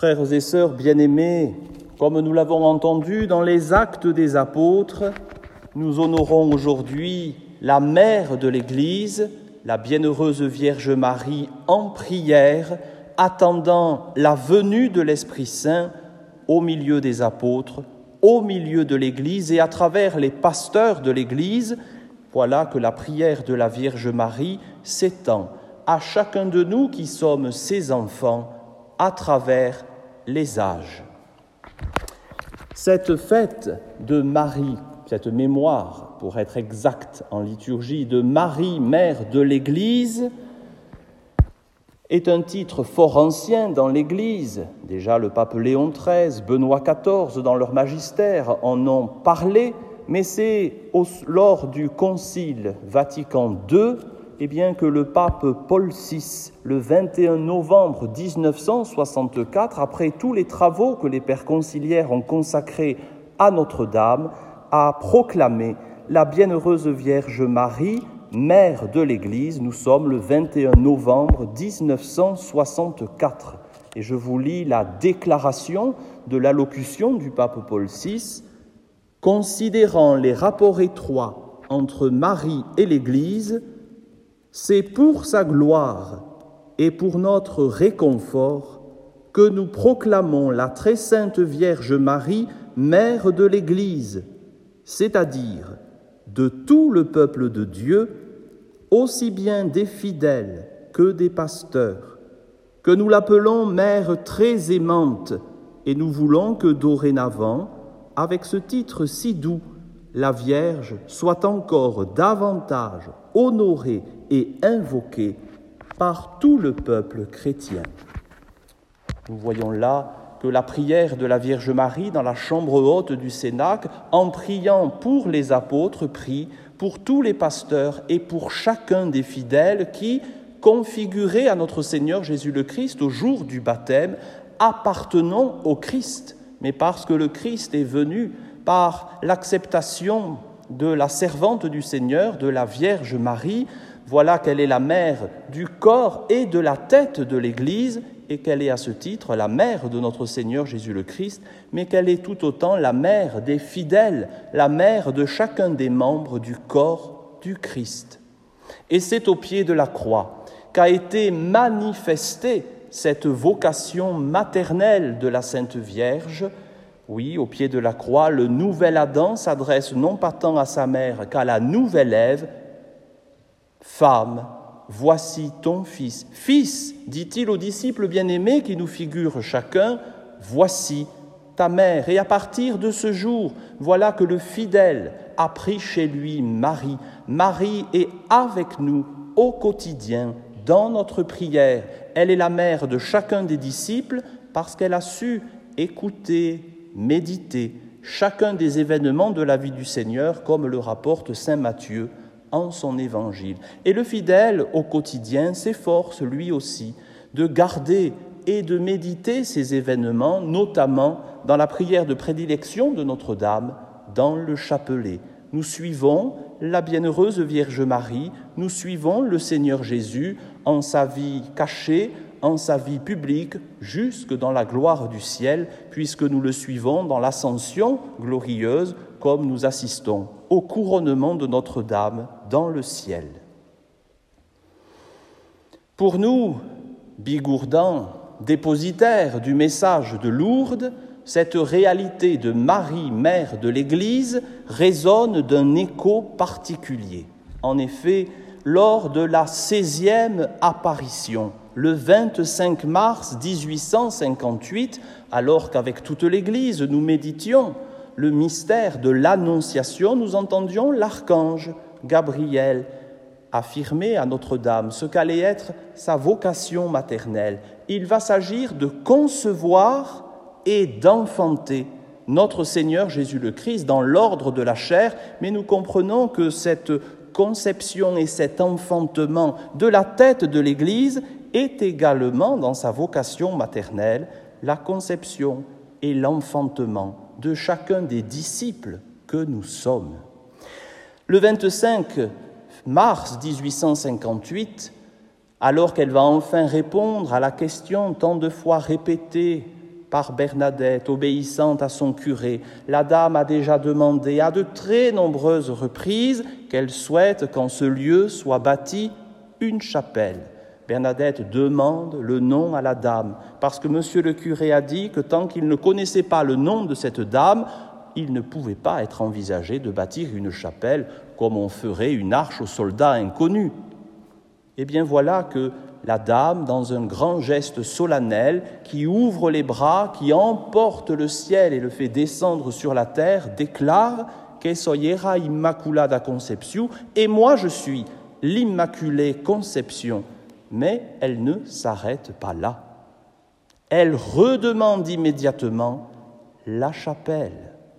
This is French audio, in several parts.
Frères et sœurs bien-aimés, comme nous l'avons entendu dans les Actes des Apôtres, nous honorons aujourd'hui la mère de l'Église, la bienheureuse Vierge Marie, en prière, attendant la venue de l'Esprit Saint au milieu des apôtres, au milieu de l'Église et à travers les pasteurs de l'Église. Voilà que la prière de la Vierge Marie s'étend à chacun de nous qui sommes ses enfants à travers les âges. Cette fête de Marie, cette mémoire, pour être exact en liturgie, de Marie, mère de l'Église, est un titre fort ancien dans l'Église. Déjà le pape Léon XIII, Benoît XIV, dans leur magistère, en ont parlé, mais c'est lors du Concile Vatican II que le pape Paul VI, le 21 novembre 1964, après tous les travaux que les pères conciliaires ont consacrés à Notre-Dame, a proclamé la bienheureuse Vierge Marie, mère de l'Église. Nous sommes le 21 novembre 1964. Et je vous lis la déclaration de l'allocution du pape Paul VI. « Considérant les rapports étroits entre Marie et l'Église, c'est pour sa gloire et pour notre réconfort que nous proclamons la très sainte Vierge Marie, mère de l'Église, c'est-à-dire de tout le peuple de Dieu, aussi bien des fidèles que des pasteurs, que nous l'appelons mère très aimante, et nous voulons que dorénavant, avec ce titre si doux, la Vierge soit encore davantage honorée et invoquée par tout le peuple chrétien. » Nous voyons là que la prière de la Vierge Marie dans la chambre haute du Cénacle, en priant pour les apôtres, prie pour tous les pasteurs et pour chacun des fidèles qui, configurés à notre Seigneur Jésus le Christ au jour du baptême, appartenons au Christ, mais parce que le Christ est venu par l'acceptation de la servante du Seigneur, de la Vierge Marie. Voilà qu'elle est la mère du corps et de la tête de l'Église et qu'elle est à ce titre la mère de notre Seigneur Jésus le Christ, mais qu'elle est tout autant la mère des fidèles, la mère de chacun des membres du corps du Christ. Et c'est au pied de la croix qu'a été manifestée cette vocation maternelle de la Sainte Vierge. Oui, au pied de la croix, le nouvel Adam s'adresse non pas tant à sa mère qu'à la nouvelle Ève. « Femme, voici ton fils. » « Fils, dit-il aux disciples bien-aimés qui nous figurent chacun, voici ta mère. » Et à partir de ce jour, voilà que le fidèle a pris chez lui Marie. Marie est avec nous au quotidien, dans notre prière. Elle est la mère de chacun des disciples parce qu'elle a su écouter, méditer chacun des événements de la vie du Seigneur, comme le rapporte saint Matthieu en son évangile. Et le fidèle, au quotidien, s'efforce lui aussi de garder et de méditer ces événements, notamment dans la prière de prédilection de Notre-Dame, dans le chapelet. Nous suivons la bienheureuse Vierge Marie, nous suivons le Seigneur Jésus en sa vie cachée, en sa vie publique, jusque dans la gloire du ciel, puisque nous le suivons dans l'ascension glorieuse, comme nous assistons au couronnement de Notre-Dame dans le ciel. Pour nous, Bigourdans, dépositaires du message de Lourdes, cette réalité de Marie, mère de l'Église, résonne d'un écho particulier. En effet, lors de la 16e apparition, le 25 mars 1858, alors qu'avec toute l'Église nous méditions le mystère de l'Annonciation, nous entendions l'archange Gabriel affirmer à Notre-Dame ce qu'allait être sa vocation maternelle. Il va s'agir de concevoir et d'enfanter notre Seigneur Jésus le Christ dans l'ordre de la chair, mais nous comprenons que cette conception et cet enfantement de la tête de l'Église est également, dans sa vocation maternelle, la conception et l'enfantement de chacun des disciples que nous sommes. Le 25 mars 1858, alors qu'elle va enfin répondre à la question tant de fois répétée par Bernadette, obéissante à son curé. La dame a déjà demandé à de très nombreuses reprises qu'elle souhaite qu'en ce lieu soit bâtie une chapelle. Bernadette demande le nom à la dame, parce que monsieur le curé a dit que tant qu'il ne connaissait pas le nom de cette dame, il ne pouvait pas être envisagé de bâtir une chapelle comme on ferait une arche aux soldats inconnus. Eh bien voilà que la dame, dans un grand geste solennel, qui ouvre les bras, qui emporte le ciel et le fait descendre sur la terre, déclare « Que soy era Immaculada Concepción » et moi je suis l'Immaculée Conception. Mais elle ne s'arrête pas là. Elle redemande immédiatement la chapelle,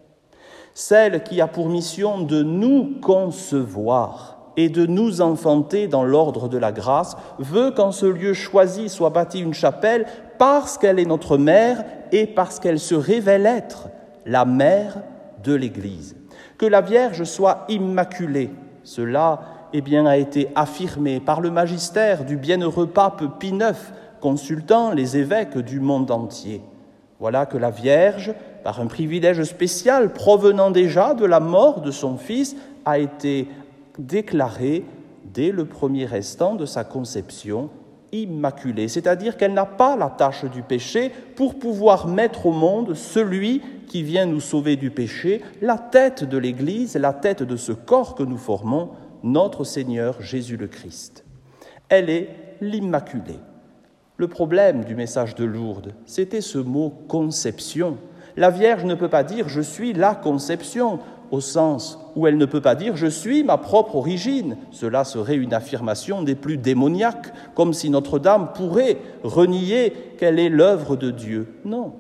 celle qui a pour mission de nous concevoir et de nous enfanter dans l'ordre de la grâce, veut qu'en ce lieu choisi soit bâtie une chapelle parce qu'elle est notre mère et parce qu'elle se révèle être la mère de l'Église. Que la Vierge soit immaculée, cela a été affirmé par le magistère du bienheureux pape Pie IX, consultant les évêques du monde entier. Voilà que la Vierge, par un privilège spécial provenant déjà de la mort de son fils, a été déclarée, dès le premier instant de sa conception, immaculée, c'est-à-dire qu'elle n'a pas la tache du péché pour pouvoir mettre au monde celui qui vient nous sauver du péché, la tête de l'Église, la tête de ce corps que nous formons, notre Seigneur Jésus le Christ. Elle est l'Immaculée. Le problème du message de Lourdes, c'était ce mot « conception ». La Vierge ne peut pas dire « je suis la conception », au sens où elle ne peut pas dire « je suis ma propre origine ». Cela serait une affirmation des plus démoniaques, comme si Notre-Dame pourrait renier qu'elle est l'œuvre de Dieu. Non.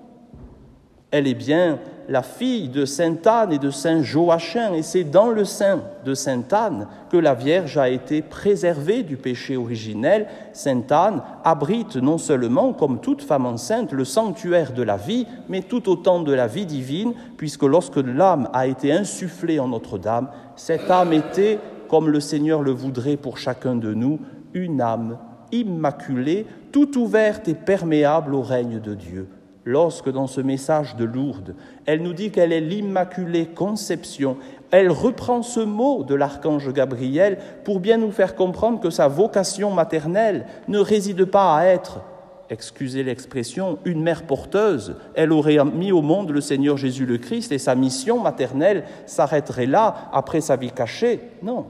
Elle est bien la fille de Sainte Anne et de Saint Joachim, et c'est dans le sein de Sainte Anne que la Vierge a été préservée du péché originel. Sainte Anne abrite non seulement, comme toute femme enceinte, le sanctuaire de la vie, mais tout autant de la vie divine, puisque lorsque l'âme a été insufflée en Notre-Dame, cette âme était, comme le Seigneur le voudrait pour chacun de nous, une âme immaculée, toute ouverte et perméable au règne de Dieu. Lorsque dans ce message de Lourdes, elle nous dit qu'elle est l'Immaculée Conception, elle reprend ce mot de l'archange Gabriel pour bien nous faire comprendre que sa vocation maternelle ne réside pas à être, excusez l'expression, une mère porteuse. Elle aurait mis au monde le Seigneur Jésus le Christ et sa mission maternelle s'arrêterait là, après sa vie cachée. Non.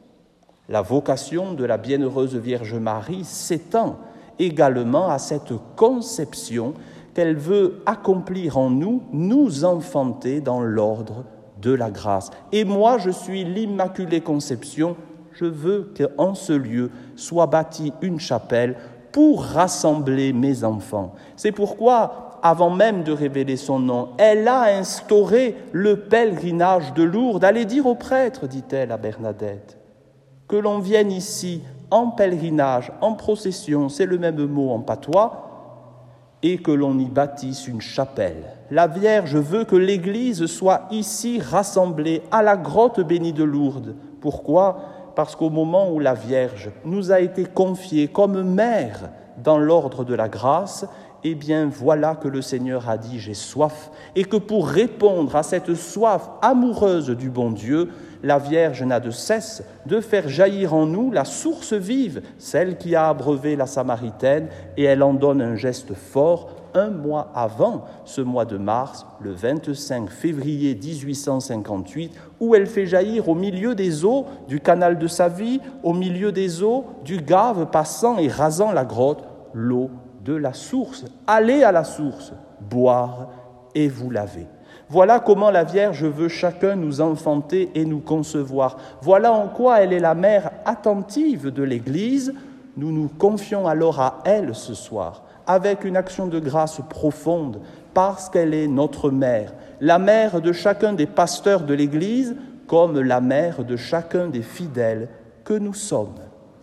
La vocation de la bienheureuse Vierge Marie s'étend également à cette conception qu'elle veut accomplir en nous, nous enfanter dans l'ordre de la grâce. Et moi, je suis l'Immaculée Conception, je veux qu'en ce lieu soit bâtie une chapelle pour rassembler mes enfants. C'est pourquoi, avant même de révéler son nom, elle a instauré le pèlerinage de Lourdes. Allez dire aux prêtres, dit-elle à Bernadette, que l'on vienne ici en pèlerinage, en procession, c'est le même mot en patois, et que l'on y bâtisse une chapelle. La Vierge veut que l'Église soit ici rassemblée à la grotte bénie de Lourdes. Pourquoi ? Parce qu'au moment où la Vierge nous a été confiée comme mère dans l'ordre de la grâce, eh bien voilà que le Seigneur a dit « j'ai soif » et que pour répondre à cette soif amoureuse du bon Dieu, la Vierge n'a de cesse de faire jaillir en nous la source vive, celle qui a abreuvé la Samaritaine, et elle en donne un geste fort un mois avant ce mois de mars, le 25 février 1858, où elle fait jaillir au milieu des eaux du canal de sa vie, au milieu des eaux du Gave passant et rasant la grotte, l'eau de la source. Allez à la source, boire et vous laver. Voilà comment la Vierge veut chacun nous enfanter et nous concevoir. Voilà en quoi elle est la mère attentive de l'Église. Nous nous confions alors à elle ce soir, avec une action de grâce profonde, parce qu'elle est notre mère, la mère de chacun des pasteurs de l'Église, comme la mère de chacun des fidèles que nous sommes.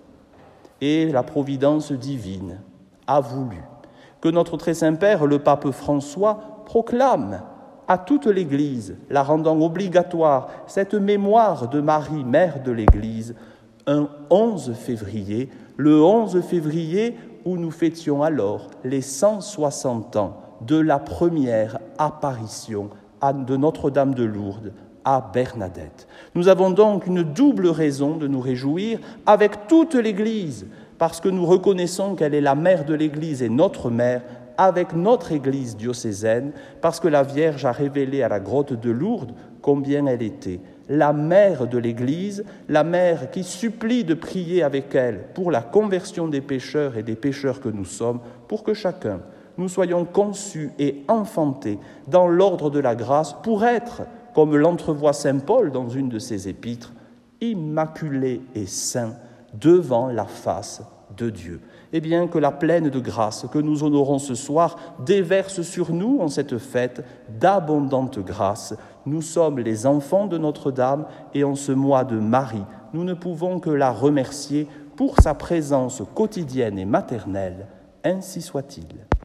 Et la providence divine a voulu que notre très Saint-Père, le pape François, proclame à toute l'Église, la rendant obligatoire, cette mémoire de Marie, mère de l'Église, un 11 février, le 11 février où nous fêtions alors les 160 ans de la première apparition de Notre-Dame de Lourdes à Bernadette. Nous avons donc une double raison de nous réjouir avec toute l'Église, parce que nous reconnaissons qu'elle est la mère de l'Église et notre mère, avec notre Église diocésaine, parce que la Vierge a révélé à la grotte de Lourdes combien elle était la mère de l'Église, la mère qui supplie de prier avec elle pour la conversion des pécheurs et des pécheurs que nous sommes, pour que chacun, nous soyons conçus et enfantés dans l'ordre de la grâce pour être, comme l'entrevoit saint Paul dans une de ses épîtres, immaculés et saints devant la face de Dieu. Eh bien, que la pleine de grâce que nous honorons ce soir déverse sur nous en cette fête d'abondante grâce. Nous sommes les enfants de Notre-Dame et en ce mois de Marie, nous ne pouvons que la remercier pour sa présence quotidienne et maternelle. Ainsi soit-il.